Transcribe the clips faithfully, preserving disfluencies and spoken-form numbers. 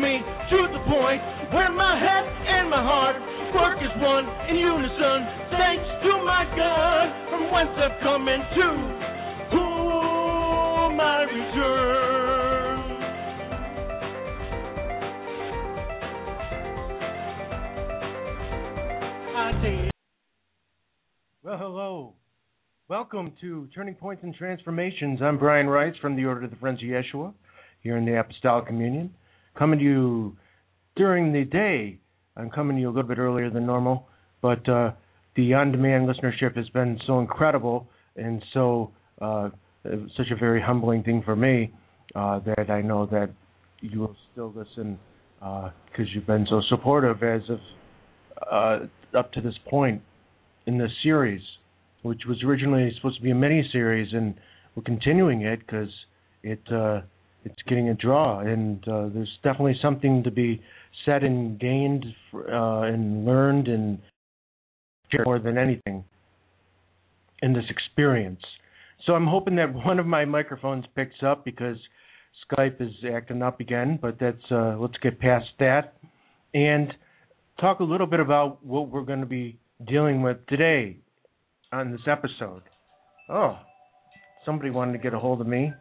me to the point where my head and my heart work as one in unison. Thanks to my God, from whence I've come and to whom I return. I say, well, hello. Welcome to Turning Points and Transformations. I'm Brian Rice from the Order of the Friends of Yeshua here in the Apostolic Communion. Coming to you during the day. I'm coming to you a little bit earlier than normal, but uh, the on-demand listenership has been so incredible and so uh, such a very humbling thing for me uh, that I know that you will still listen because uh, you've been so supportive as of uh, up to this point in this series, which was originally supposed to be a mini-series, and we're continuing it because it uh, it's getting a draw, and uh, there's definitely something to be said and gained uh, and learned and more than anything in this experience. So I'm hoping that one of my microphones picks up because Skype is acting up again, but that's uh, let's get past that and talk a little bit about what we're going to be dealing with today on this episode. Oh, somebody wanted to get a hold of me.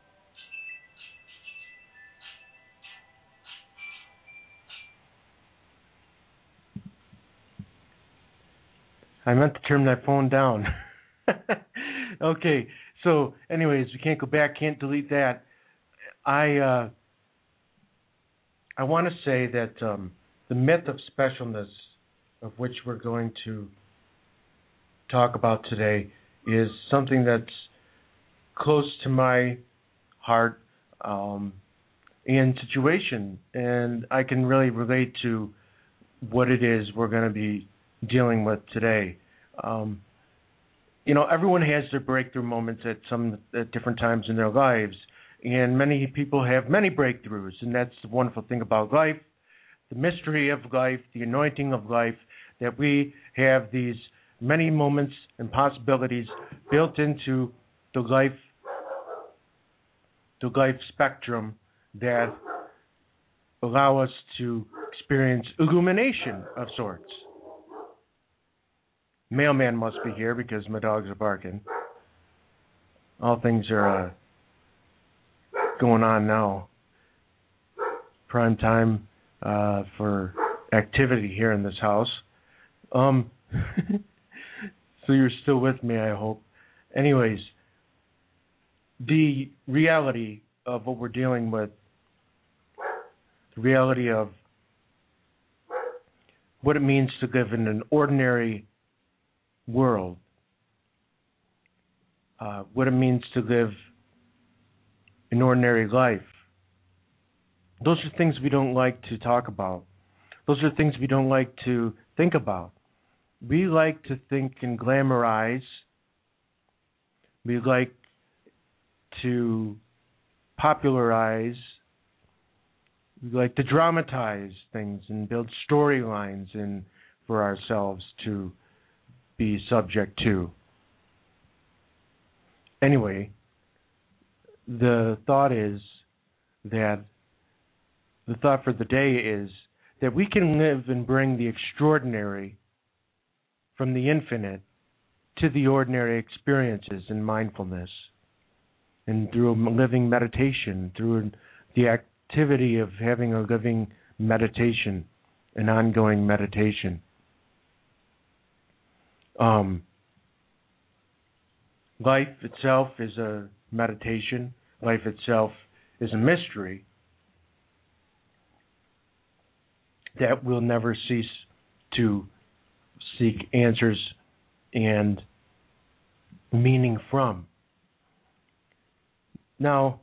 I meant to turn that phone down. Okay, so anyways, we can't go back, can't delete that. I uh, I want to say that um, the myth of specialness, of which we're going to talk about today, is something that's close to my heart um, and situation, and I can really relate to what it is we're going to be dealing with today. Um, you know, everyone has their breakthrough moments at some at different times in their lives, and many people have many breakthroughs, and that's the wonderful thing about life, the mystery of life, the anointing of life, that we have these many moments and possibilities built into the life, the life spectrum that allow us to experience illumination of sorts. Mailman must be here because my dogs are barking. All things are uh, going on now. Prime time uh, for activity here in this house. Um, so you're still with me, I hope. Anyways, the reality of what we're dealing with, the reality of what it means to live in an ordinary world, uh, what it means to live an ordinary life. Those are things we don't like to talk about. Those are things we don't like to think about. We like to think and glamorize. We like to popularize. We like to dramatize things and build storylines in for ourselves to be subject to. Anyway, the thought is that the thought for the day is that we can live and bring the extraordinary from the infinite to the ordinary experiences in mindfulness, and through a living meditation, through the activity of having a living meditation, an ongoing meditation. Um, life itself is a meditation. Life itself is a mystery that will never cease to seek answers and meaning from. Now,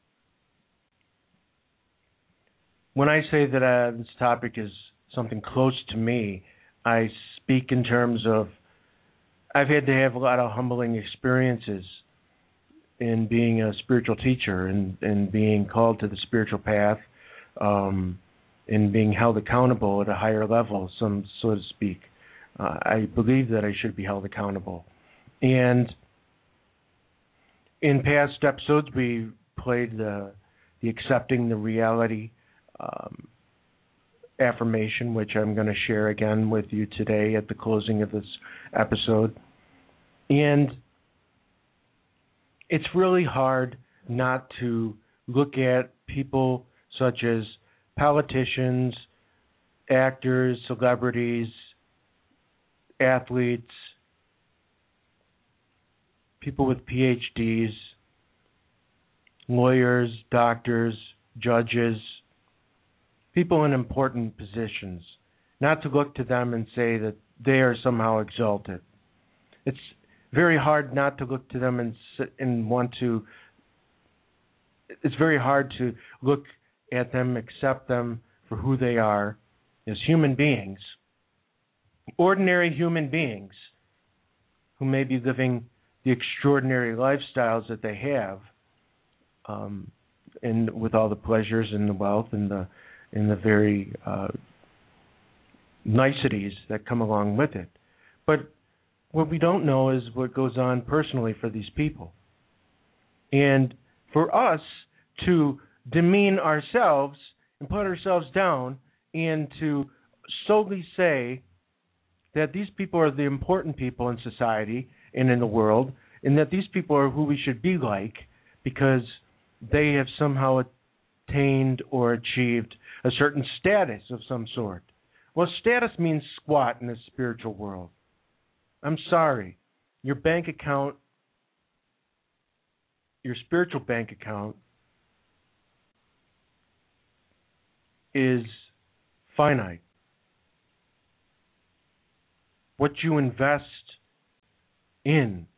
when I say that uh, this topic is something close to me, I speak in terms of I've had to have a lot of humbling experiences in being a spiritual teacher and, and being called to the spiritual path, um, and being held accountable at a higher level, some so to speak. Uh, I believe that I should be held accountable. And in past episodes, we played the, the accepting the reality um, affirmation, which I'm going to share again with you today at the closing of this episode. And it's really hard not to look at people such as politicians, actors, celebrities, athletes, people with P H Ds, lawyers, doctors, judges, people in important positions, not to look to them and say that they are somehow exalted. It's very hard not to look to them and and want to, it's very hard to look at them, accept them for who they are as human beings, ordinary human beings who may be living the extraordinary lifestyles that they have, um, and with all the pleasures and the wealth and the and the very uh, niceties that come along with it. But what we don't know is what goes on personally for these people. And for us to demean ourselves and put ourselves down and to solely say that these people are the important people in society and in the world, and that these people are who we should be like because they have somehow attained or achieved a certain status of some sort. Well, status means squat in the spiritual world. I'm sorry. Your bank account, your spiritual bank account, is finite. What you invest in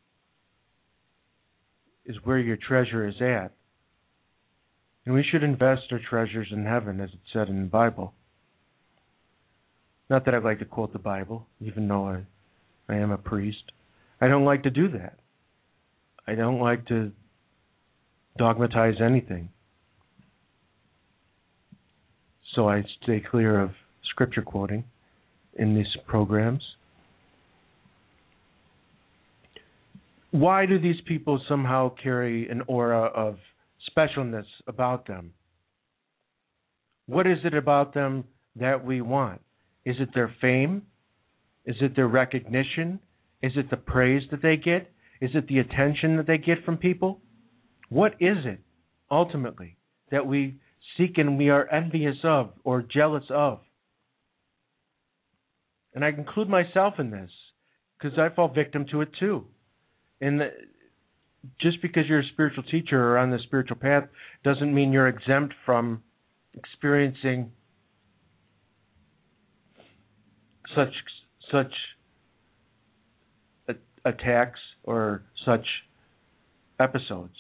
is where your treasure is at. And we should invest our treasures in heaven, as it said in the Bible. Not that I like to quote the Bible, even though I, I am a priest. I don't like to do that. I don't like to dogmatize anything. So I stay clear of scripture quoting in these programs. Why do these people somehow carry an aura of specialness about them? What is it about them that we want? Is it their fame? Is it their recognition? Is it the praise that they get? Is it the attention that they get from people? What is it, ultimately, that we seek and we are envious of or jealous of? And I include myself in this because I fall victim to it too. And the, just because you're a spiritual teacher or on the spiritual path doesn't mean you're exempt from experiencing such such attacks or such episodes.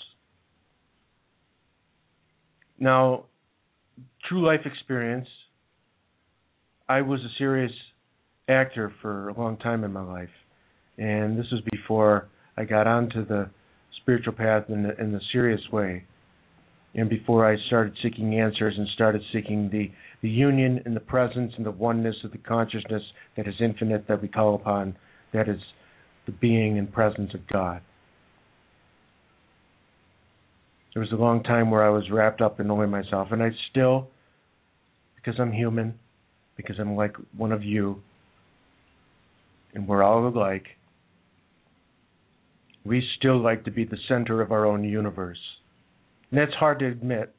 Now, true life experience, I was a serious actor for a long time in my life, and this was before I got onto the spiritual path in the, in the serious way, and before I started seeking answers and started seeking the, the union and the presence and the oneness of the consciousness that is infinite, that we call upon, that is the being and presence of God. There was a long time where I was wrapped up in knowing myself, and I still, because I'm human, because I'm like one of you, and we're all alike, we still like to be the center of our own universe. And that's hard to admit.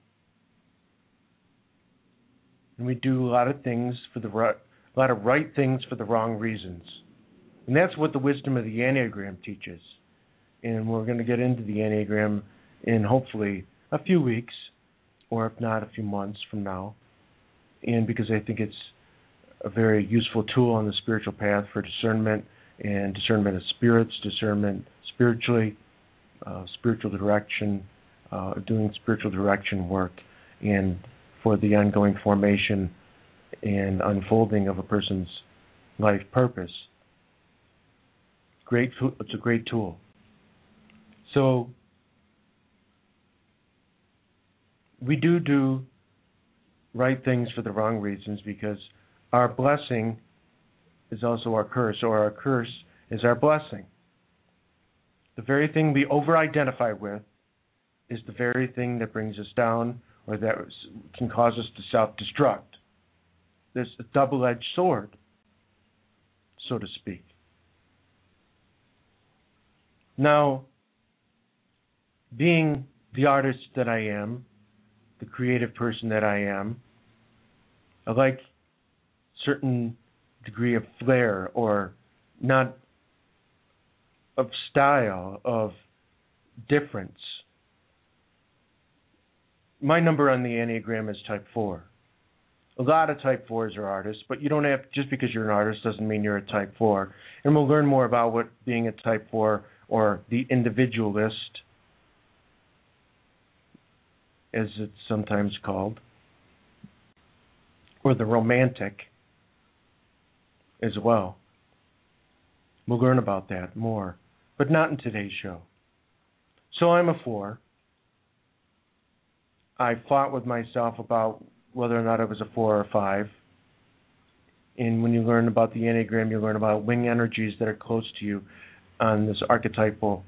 And we do a lot of things for the right, a lot of right things for the wrong reasons. And that's what the wisdom of the Enneagram teaches. And we're going to get into the Enneagram in hopefully a few weeks, or if not, a few months from now. And because I think it's a very useful tool on the spiritual path for discernment and discernment of spirits, discernment spiritually, uh, spiritual direction, uh, doing spiritual direction work, and for the ongoing formation and unfolding of a person's life purpose. Great, it's a great tool. So we do do right things for the wrong reasons, because our blessing is also our curse, or our curse is our blessing. The very thing we over-identify with is the very thing that brings us down or that can cause us to self-destruct. There's a double-edged sword, so to speak. Now, being the artist that I am, the creative person that I am, I like certain degree of flair, or not of style, of difference. My number on the Enneagram is type four. A lot of type fours are artists, but you don't have, just because you're an artist doesn't mean you're a type four. And we'll learn more about what being a type four, or the individualist, as it's sometimes called, or the romantic as well. We'll learn about that more, but not in today's show. So I'm a four. I fought with myself about whether or not I was a four or a five. And when you learn about the Enneagram, you learn about wing energies that are close to you on this archetypal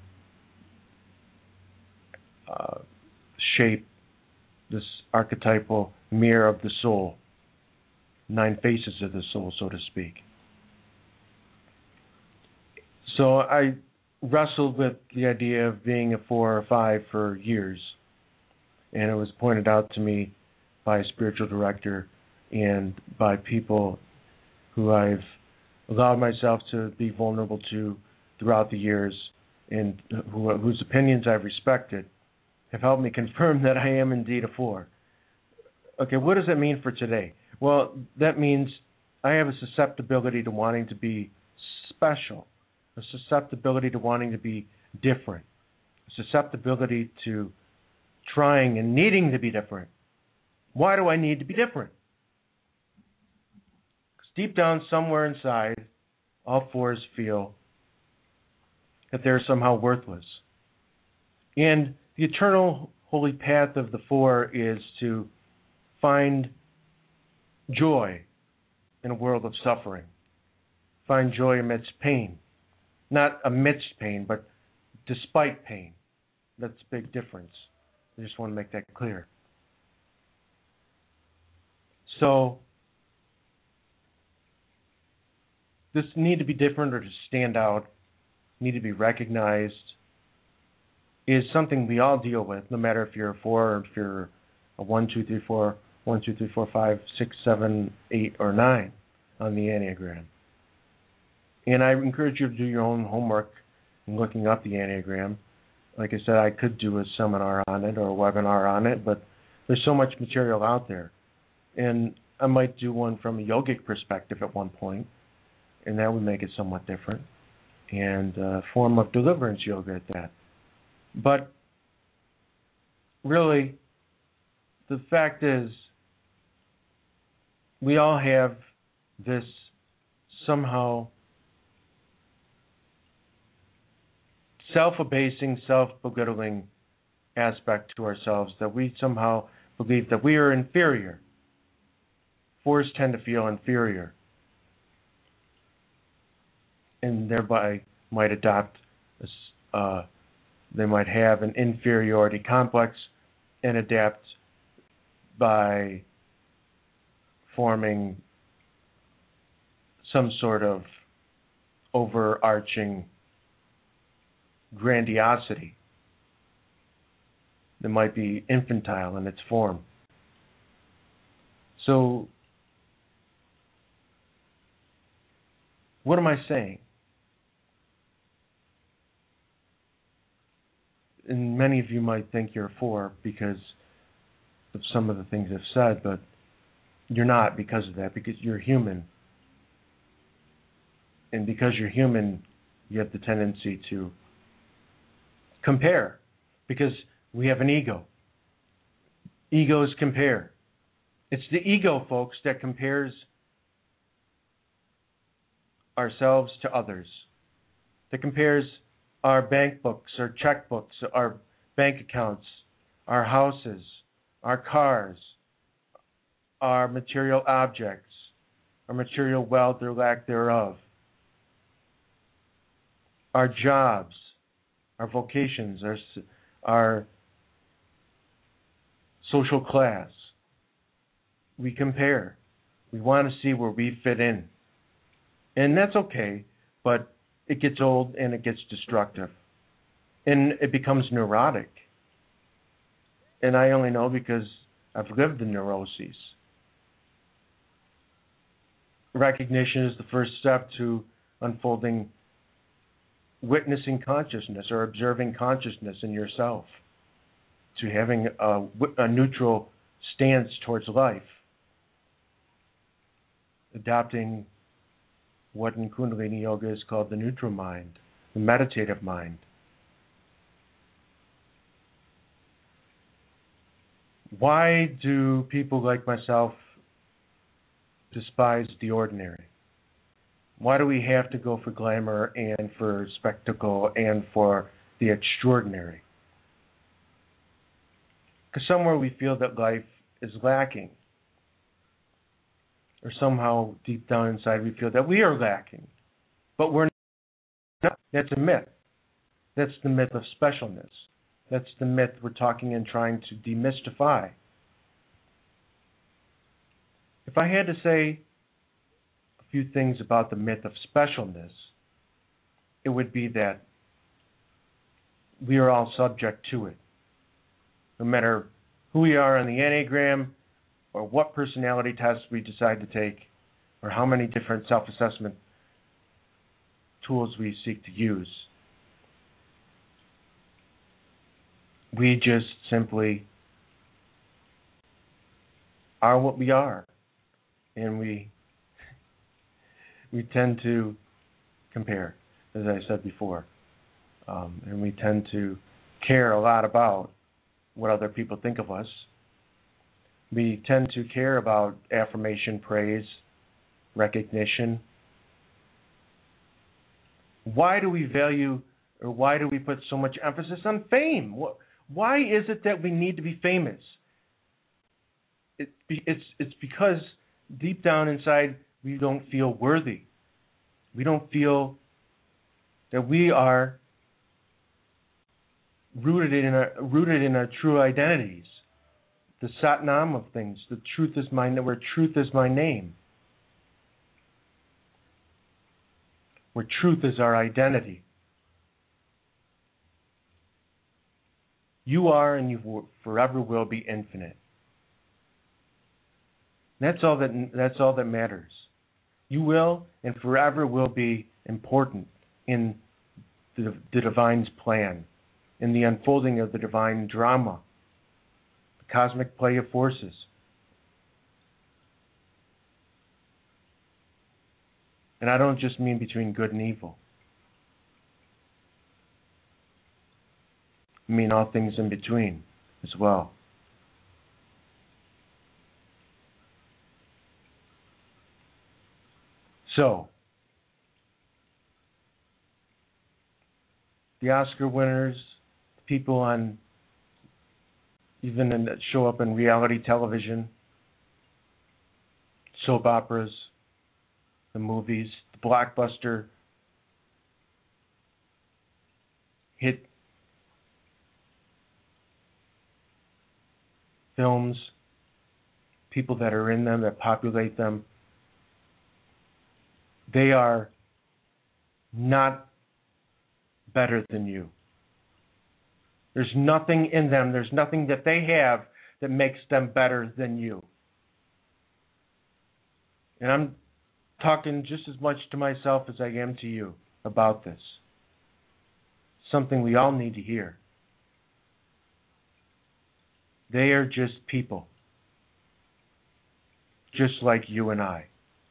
uh, shape, this archetypal mirror of the soul, nine faces of the soul, so to speak. So I wrestled with the idea of being a four or five for years, and it was pointed out to me by a spiritual director and by people who I've allowed myself to be vulnerable to throughout the years, and who, whose opinions I've respected, have helped me confirm that I am indeed a four. Okay, what does that mean for today? Well, that means I have a susceptibility to wanting to be special, a susceptibility to wanting to be different, a susceptibility to trying and needing to be different. Why do I need to be different? Because deep down, somewhere inside, all fours feel that they're somehow worthless. And the eternal holy path of the four is to find joy in a world of suffering. Find joy amidst pain. Not amidst pain, but despite pain. That's a big difference. I just want to make that clear. So, this need to be different, or to stand out, need to be recognized, is something we all deal with, no matter if you're a four, or if you're a one, two, three, four, one, two, three, four, five, six, seven, eight, or nine on the Enneagram. And I encourage you to do your own homework in looking up the Enneagram. Like I said, I could do a seminar on it or a webinar on it, but there's so much material out there. And I might do one from a yogic perspective at one point, and that would make it somewhat different, and a form of deliverance yoga at that. But really, the fact is, we all have this somehow self-abasing, self-belittling aspect to ourselves, that we somehow believe that we are inferior. Fours tend to feel inferior, and thereby might adopt, a, uh, they might have an inferiority complex and adapt by forming some sort of overarching grandiosity that might be infantile in its form. So, what am I saying? And many of you might think you're a four because of some of the things I've said, but you're not because of that, because you're human. And because you're human, you have the tendency to compare, because we have an ego. Egos compare. It's the ego, folks, that compares ourselves to others, that compares our bank books, our checkbooks, our bank accounts, our houses, our cars, our material objects, our material wealth or lack thereof, our jobs, our vocations, our, our social class. We compare. We want to see where we fit in. And that's okay, but it gets old and it gets destructive. And it becomes neurotic. And I only know because I've lived the neuroses. Recognition is the first step to unfolding, witnessing consciousness or observing consciousness in yourself, to having a, a neutral stance towards life, adopting what in Kundalini Yoga is called the neutral mind, the meditative mind. Why do people like myself despise the ordinary? Why do we have to go for glamour and for spectacle and for the extraordinary? Because somewhere we feel that life is lacking. Or somehow deep down inside we feel that we are lacking. But we're not. That's a myth. That's the myth of specialness. That's the myth we're talking and trying to demystify. If I had to say a few things about the myth of specialness, it would be that we are all subject to it. No matter who we are on the Enneagram, or what personality tests we decide to take, or how many different self-assessment tools we seek to use. We just simply are what we are. And we we tend to compare, as I said before. Um, and we tend to care a lot about what other people think of us. We tend to care about affirmation, praise, recognition. Why do we value, or why do we put so much emphasis on fame? Why is it that we need to be famous? It, it's, it's because deep down inside we don't feel worthy. We don't feel that we are rooted in our, rooted in our true identities. The Satnam of things, the truth is my where truth is my name. Where truth is our identity. You are and you forever will be infinite. That's all that that's all that matters. You will and forever will be important in the, the divine's plan, in the unfolding of the divine drama. Cosmic play of forces. And I don't just mean between good and evil. I mean all things in between as well. So, the Oscar winners, people on even in that show up in reality television, soap operas, the movies, the blockbuster hit films, people that are in them, that populate them, they are not better than you. There's nothing in them, there's nothing that they have that makes them better than you. And I'm talking just as much to myself as I am to you about this. Something we all need to hear. They are just people. Just like you and I.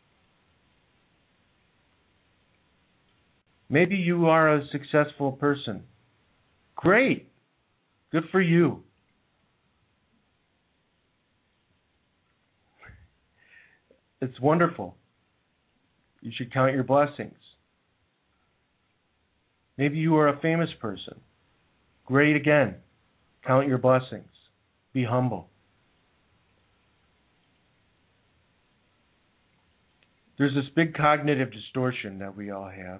Maybe you are a successful person. Great. Good for you. It's wonderful. You should count your blessings. Maybe you are a famous person. Great again. Count your blessings. Be humble. There's this big cognitive distortion that we all have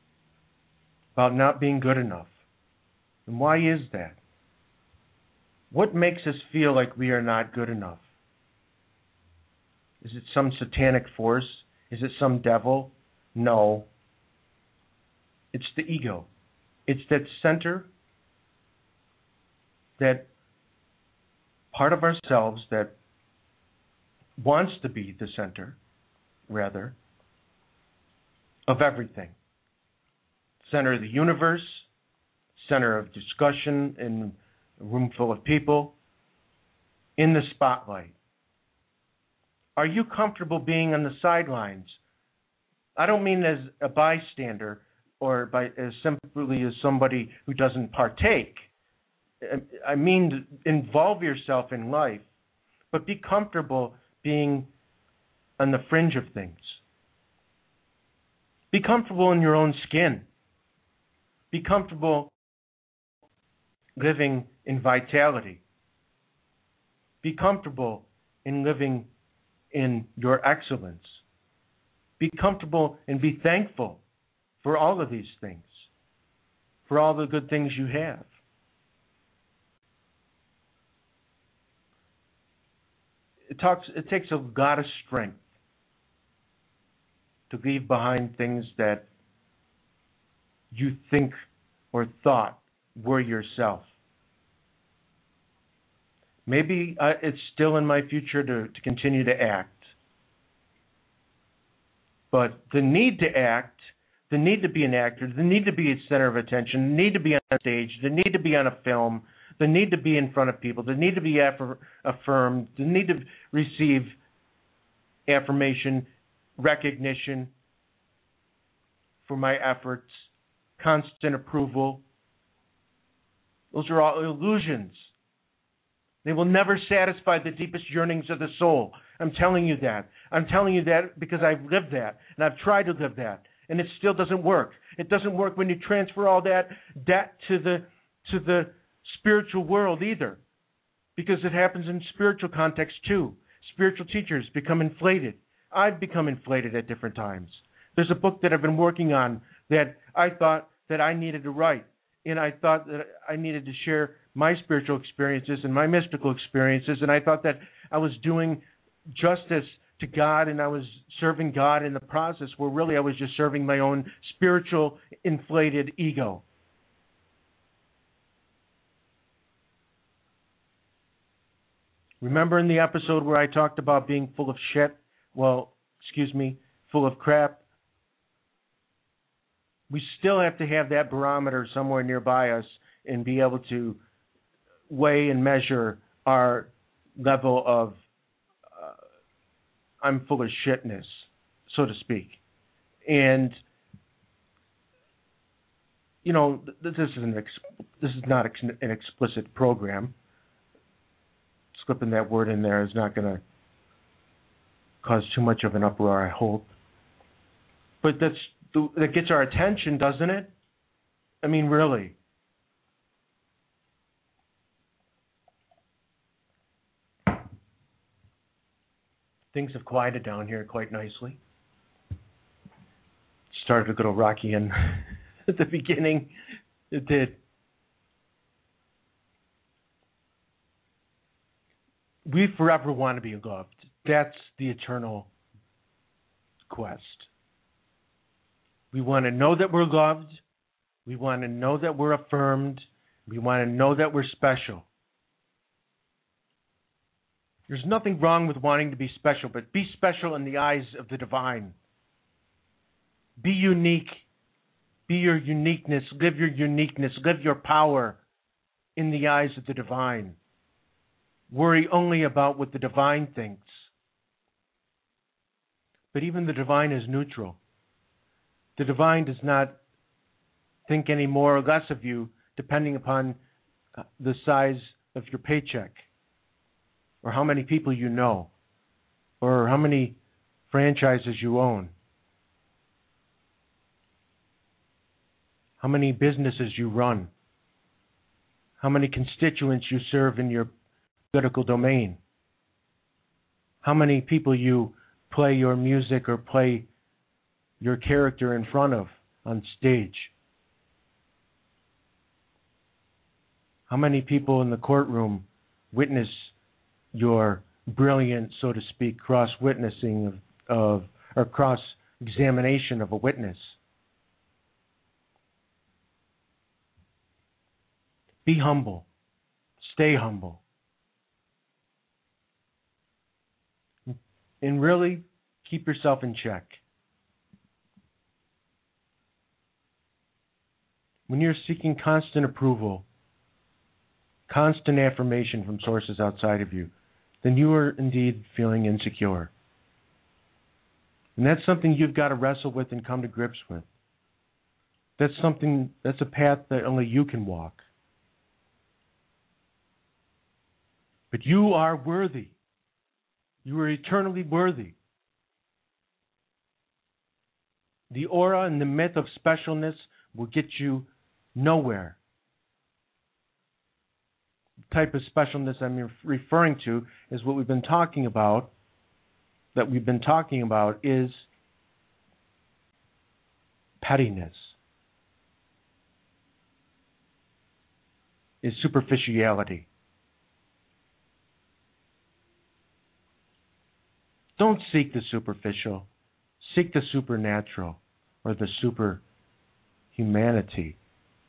about not being good enough. And why is that? What makes us feel like we are not good enough? Is it some satanic force? Is it some devil? No. It's the ego. It's that center, that part of ourselves that wants to be the center, rather, of everything. Center of the universe, center of discussion in a room full of people, in the spotlight. Are you comfortable being on the sidelines? I don't mean as a bystander or by as simply as somebody who doesn't partake. I mean, involve yourself in life, but be comfortable being on the fringe of things. Be comfortable in your own skin. Be comfortable living in vitality. Be comfortable in living in your excellence. Be comfortable and be thankful for all of these things, for all the good things you have. It talks. It takes a lot of strength to leave behind things that you think or thought were yourself. Maybe uh, it's still in my future to, to continue to act. But the need to act, the need to be an actor, the need to be a center of attention, the need to be on stage, the need to be on a film, the need to be in front of people, the need to be affir- affirmed, the need to receive affirmation, recognition for my efforts, constant approval. Those are all illusions. They will never satisfy the deepest yearnings of the soul. I'm telling you that. I'm telling you that because I've lived that, and I've tried to live that, and it still doesn't work. It doesn't work when you transfer all that debt to the to the spiritual world either, because it happens in spiritual context too. Spiritual teachers become inflated. I've become inflated at different times. There's a book that I've been working on that I thought that I needed to write, and I thought that I needed to share my spiritual experiences and my mystical experiences, and I thought that I was doing justice to God and I was serving God in the process, where really I was just serving my own spiritual inflated ego. Remember in the episode where I talked about being full of shit? Well, excuse me, full of crap? We still have to have that barometer somewhere nearby us and be able to weigh and measure our level of uh, I'm full of shitness, so to speak. And, you know, this is, an ex- this is not ex- an explicit program. Slipping that word in there is not going to cause too much of an uproar, I hope. But that's that gets our attention, doesn't it? I mean, really. Things have quieted down here quite nicely. Started a little rocky in at the beginning. It did. We forever want to be loved. That's the eternal quest. We want to know that we're loved. We want to know that we're affirmed. We want to know that we're special. There's nothing wrong with wanting to be special, but be special in the eyes of the divine. Be unique. Be your uniqueness. Live your uniqueness. Live your power in the eyes of the divine. Worry only about what the divine thinks. But even the divine is neutral. The divine does not think any more or less of you depending upon the size of your paycheck, or how many people you know, or how many franchises you own, how many businesses you run, how many constituents you serve in your political domain, how many people you play your music or play your character in front of on stage, how many people in the courtroom witness your brilliant, so to speak, cross-witnessing of, of or cross-examination of a witness. Be humble. Stay humble. And really keep yourself in check. When you're seeking constant approval, constant affirmation from sources outside of you, then you are indeed feeling insecure. And that's something you've got to wrestle with and come to grips with. That's something, that's a path that only you can walk. But you are worthy. You are eternally worthy. The aura and the myth of specialness will get you nowhere. The type of specialness I'm referring to is what we've been talking about, that we've been talking about is pettiness, is superficiality. Don't seek the superficial. Seek the supernatural or the superhumanity.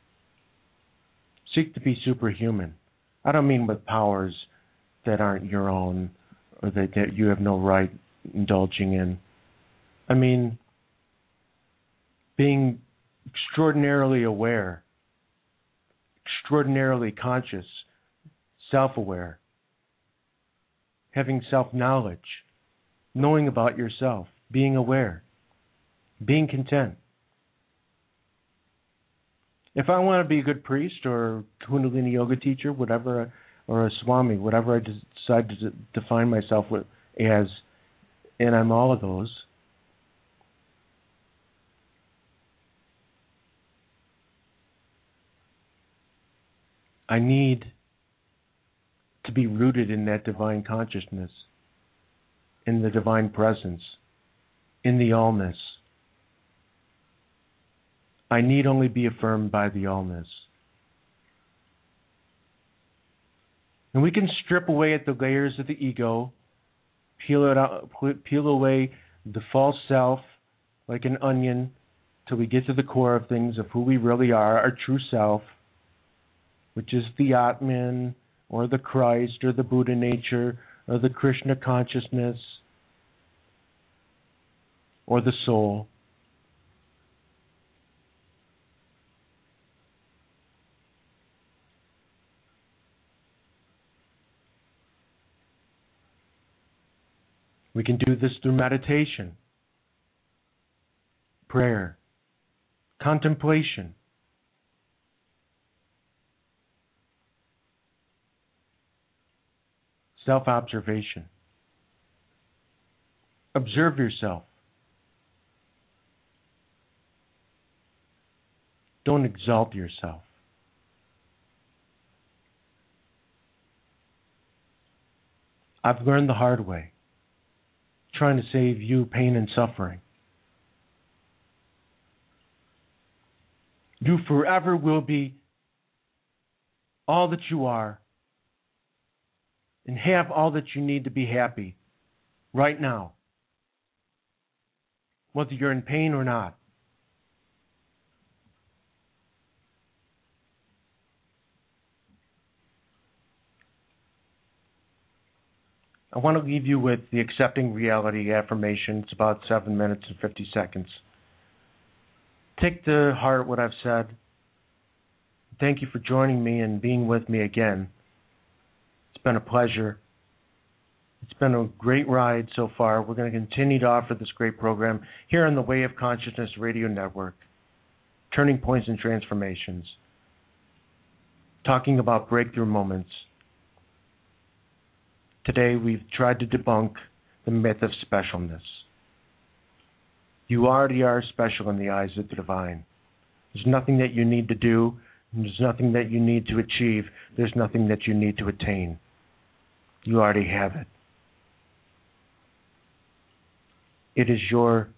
Seek to be superhuman. I don't mean with powers that aren't your own or that, that you have no right indulging in. I mean being extraordinarily aware, extraordinarily conscious, self-aware, having self-knowledge, knowing about yourself, being aware, being content. If I want to be a good priest or Kundalini yoga teacher, whatever, or a Swami, whatever I decide to define myself with, as, and I'm all of those, I need to be rooted in that divine consciousness, in the divine presence, in the allness. I need only be affirmed by the allness. And we can strip away at the layers of the ego, peel it out, peel away the false self like an onion till we get to the core of things of who we really are, our true self, which is the Atman or the Christ or the Buddha nature or the Krishna consciousness or the soul. We can do this through meditation, prayer, contemplation, self-observation. Observe yourself. Don't exalt yourself. I've learned the hard way, trying to save you pain and suffering. You forever will be all that you are and have all that you need to be happy right now, whether you're in pain or not. I want to leave you with the accepting reality affirmation. It's about seven minutes and fifty seconds. Take to heart what I've said. Thank you for joining me and being with me again. It's been a pleasure. It's been a great ride so far. We're going to continue to offer this great program here on the Way of Consciousness Radio Network, Turning Points and Transformations, talking about breakthrough moments. Today we've tried to debunk the myth of specialness. You already are special in the eyes of the divine. There's nothing that you need to do, and there's nothing that you need to achieve, there's nothing that you need to attain. You already have it. It is your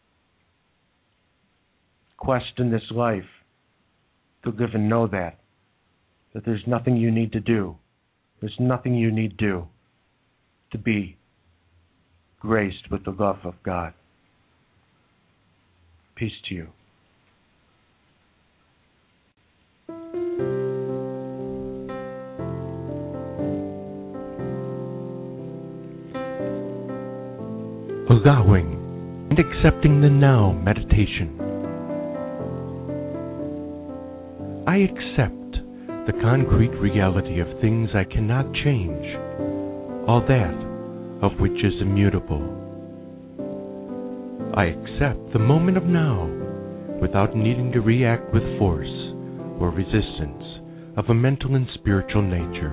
quest in this life to live and know that, that there's nothing you need to do, There's nothing you need do to be graced with the love of God. Peace to you. Allowing and accepting the now meditation. I accept the concrete reality of things I cannot change, all that of which is immutable. I accept the moment of now without needing to react with force or resistance of a mental and spiritual nature.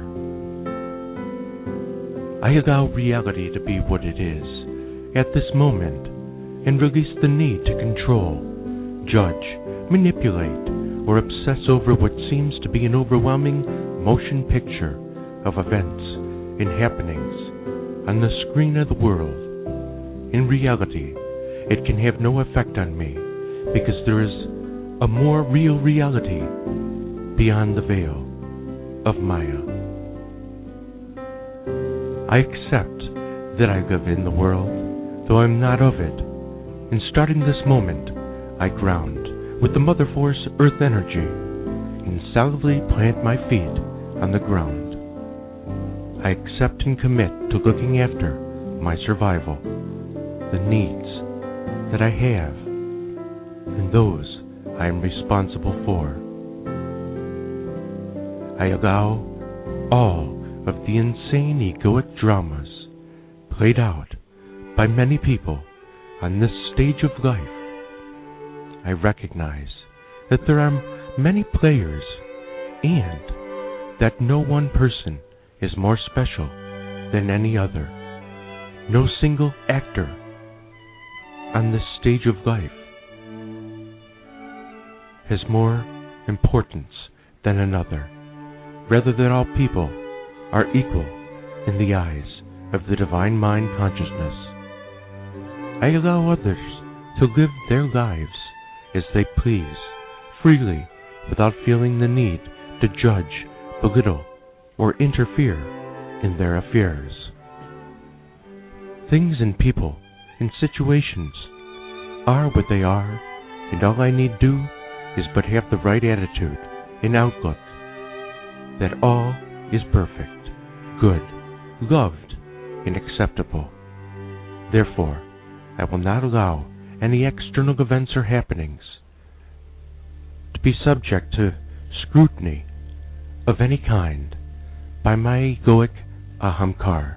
I allow reality to be what it is at this moment and release the need to control, judge, manipulate, or obsess over what seems to be an overwhelming motion picture of events and happenings on the screen of the world. In reality, it can have no effect on me because there is a more real reality beyond the veil of Maya. I accept that I live in the world, though I'm not of it, and starting this moment, I ground with the Mother Force Earth energy and solidly plant my feet on the ground. I accept and commit to looking after my survival, the needs that I have, and those I am responsible for. I allow all of the insane egoic dramas played out by many people on this stage of life. I recognize that there are many players and that no one person is more special than any other. No single actor on this stage of life has more importance than another. Rather that all people are equal in the eyes of the divine mind consciousness. I allow others to live their lives as they please, freely, without feeling the need to judge, belittle, or interfere in their affairs. Things and people and situations are what they are, and all I need do is but have the right attitude and outlook that all is perfect, good, loved, and acceptable. Therefore, I will not allow any external events or happenings to be subject to scrutiny of any kind by my egoic ahamkar.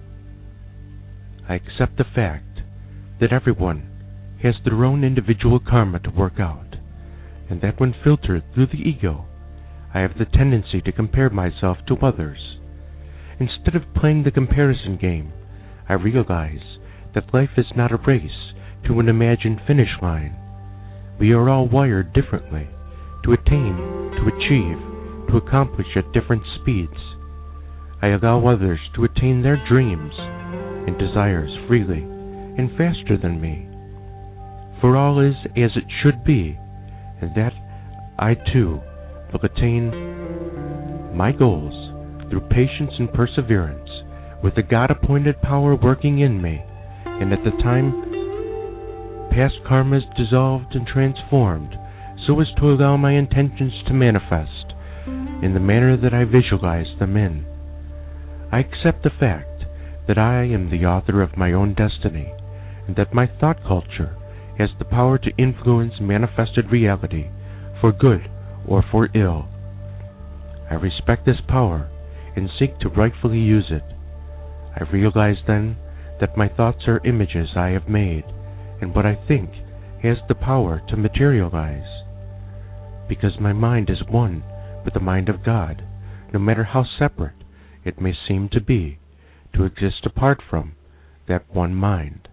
I accept the fact that everyone has their own individual karma to work out, and that when filtered through the ego, I have the tendency to compare myself to others. Instead of playing the comparison game, I realize that life is not a race to an imagined finish line. We are all wired differently, to attain, to achieve, to accomplish at different speeds. I allow others to attain their dreams and desires freely and faster than me. For all is as it should be, and that I too will attain my goals through patience and perseverance, with the God-appointed power working in me, and at the time past karma is dissolved and transformed so as to allow my intentions to manifest in the manner that I visualize them in. I accept the fact that I am the author of my own destiny, and that my thought culture has the power to influence manifested reality for good or for ill. I respect this power and seek to rightfully use it. I realize then that my thoughts are images I have made, and what I think has the power to materialize. Because my mind is one with the mind of God, no matter how separate it may seem to be, to exist apart from that one mind.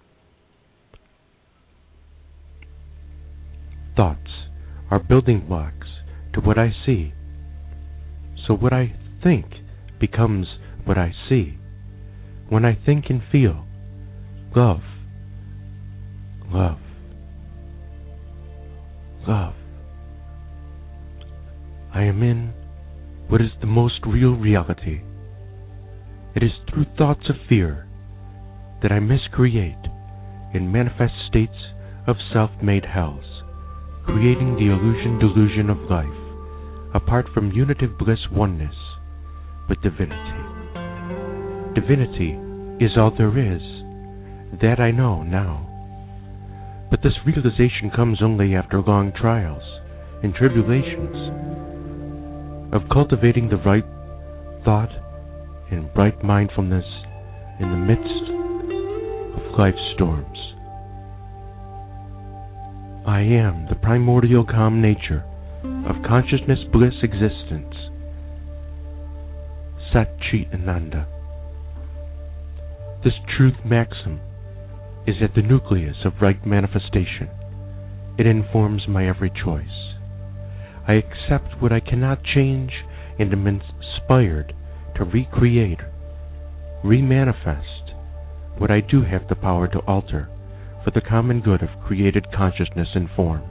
Thoughts are building blocks to what I see, so what I think becomes what I see. When I think and feel love, love, love, I am in what is the most real reality It is through thoughts of fear that I miscreate in manifest states of self-made hells, creating the illusion delusion of life, apart from unitive bliss oneness with divinity. Divinity is all there is, that I know now. But this realization comes only after long trials and tribulations of cultivating the right thought and bright mindfulness in the midst of life's storms. I am the primordial calm nature of consciousness bliss existence, Sat Chit Ananda. This truth maxim is at the nucleus of right manifestation. It informs my every choice. I accept what I cannot change and am inspired to recreate, remanifest what I do have the power to alter for the common good of created consciousness and form.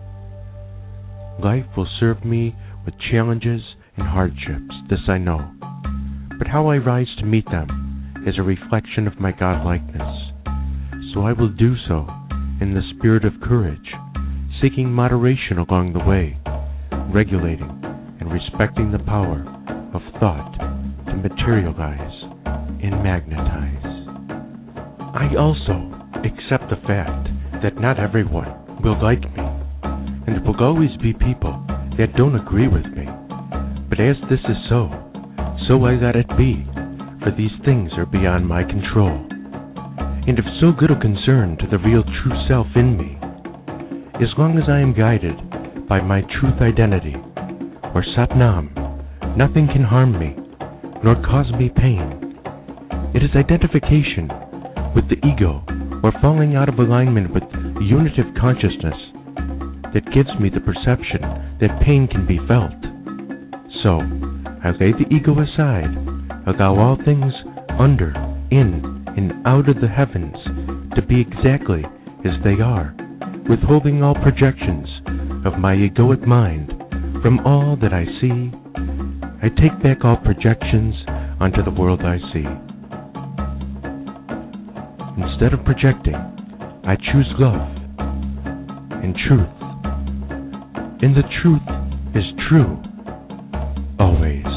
Life will serve me with challenges and hardships, this I know, but how I rise to meet them is a reflection of my godlikeness. So I will do so in the spirit of courage, seeking moderation along the way, regulating and respecting the power of thought to materialize and magnetize. I also accept the fact that not everyone will like me, and there will always be people that don't agree with me. But as this is so, so I let it be, for these things are beyond my control, and of so little concern to the real true self in me. As long as I am guided by my truth identity, or Satnam, nothing can harm me, nor cause me pain. It is identification with the ego, or falling out of alignment with unitive consciousness, that gives me the perception that pain can be felt. So, I lay the ego aside, allow all things under, in, and out of the heavens to be exactly as they are, withholding all projections of my egoic mind from all that I see. I take back all projections onto the world I see. Instead of projecting, I choose love and truth. And the truth is true, always.